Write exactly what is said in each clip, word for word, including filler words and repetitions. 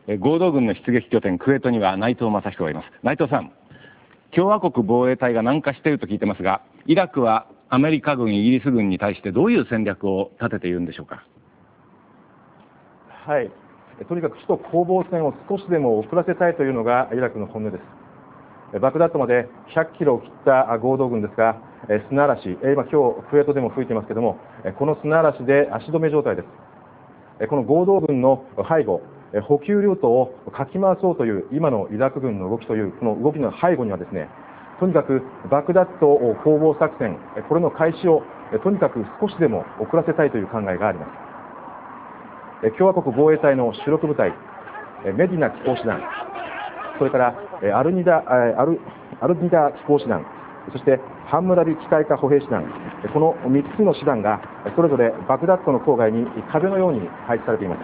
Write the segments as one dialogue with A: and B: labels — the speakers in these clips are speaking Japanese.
A: え合同軍の出撃拠点クウェートには内藤正彦がいます。内藤さん、共和国防衛隊が南下していると聞いてますが、イラクはアメリカ軍、イギリス軍に対してどういう戦略を立てているんでしょうか。
B: はい、とにかく首都攻防戦を少しでも遅らせたいというのがイラクの本音です。バグダッドまでひゃっキロを切った合同軍ですが、砂嵐、今今日クウェートでも吹いてますけども、この砂嵐で足止め状態です。この合同軍の背後、補給ルートをかき回そうという今のイラク軍の動きというこの動きの背後にはですね、とにかくバグダッド攻防作戦、これの開始をとにかく少しでも遅らせたいという考えがあります。共和国防衛隊の主力部隊、メディナ機甲師団、それからアルニダ、アル、アルニダ機甲師団、そしてハンムラビ機械化歩兵師団、このみっつの師団がそれぞれバグダッドの郊外に壁のように配置されています。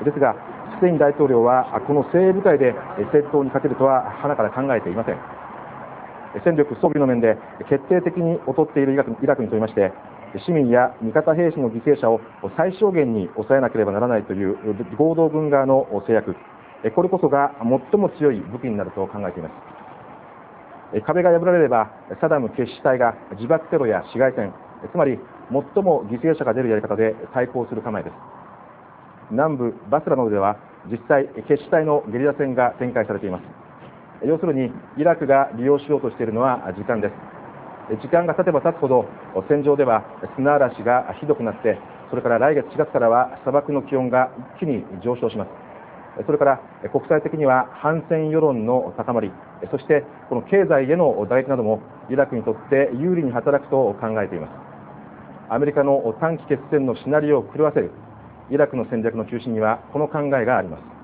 B: ですが、フセイン大統領はこの精鋭部隊で戦闘に勝てるとは鼻から考えていません。戦力装備の面で決定的に劣っているイラク、イラクにとりまして、市民や味方兵士の犠牲者を最小限に抑えなければならないという合同軍側の制約、これこそが最も強い武器になると考えています。壁が破られればサダム決死隊が自爆テロや市街戦、つまり最も犠牲者が出るやり方で対抗する構えです。南部バスラなどでは実際決死隊のゲリラ戦が展開されています。要するにイラクが利用しようとしているのは時間です。時間が経てば経つほど戦場では砂嵐がひどくなって、それから来月しがつからは砂漠の気温が一気に上昇します。それから国際的には反戦世論の高まり、そしてこの経済への打撃などもイラクにとって有利に働くと考えています。アメリカの短期決戦のシナリオを狂わせるイラクの戦略の中心にはこの考えがあります。